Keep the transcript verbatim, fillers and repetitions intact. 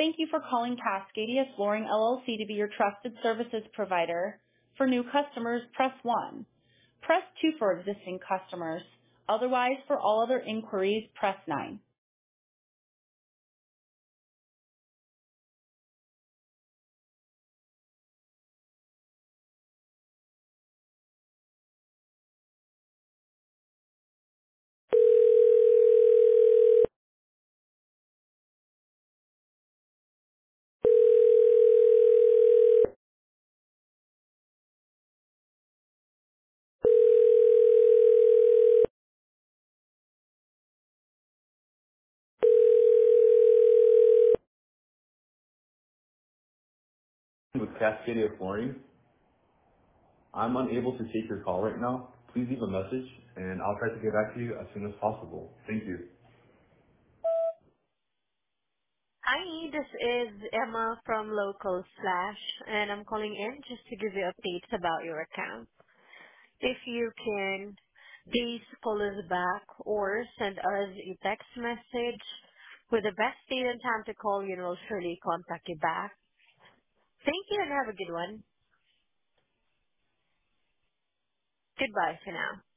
Thank you for calling Cascadia Flooring L L C to be your trusted services provider. For new customers, press one. Press two for existing customers. Otherwise, for all other inquiries, press nine. With Cascadia Flooring, I'm unable to take your call right now. Please leave a message and I'll try to get back to you as soon as possible. Thank you. Hi, this is Emma from Local Slash, and I'm calling in just to give you updates about your account. If you can, please call us back or send us a text message with the best date and time to call you, and we'll surely contact you back. Thank you and have a good one. Goodbye for now.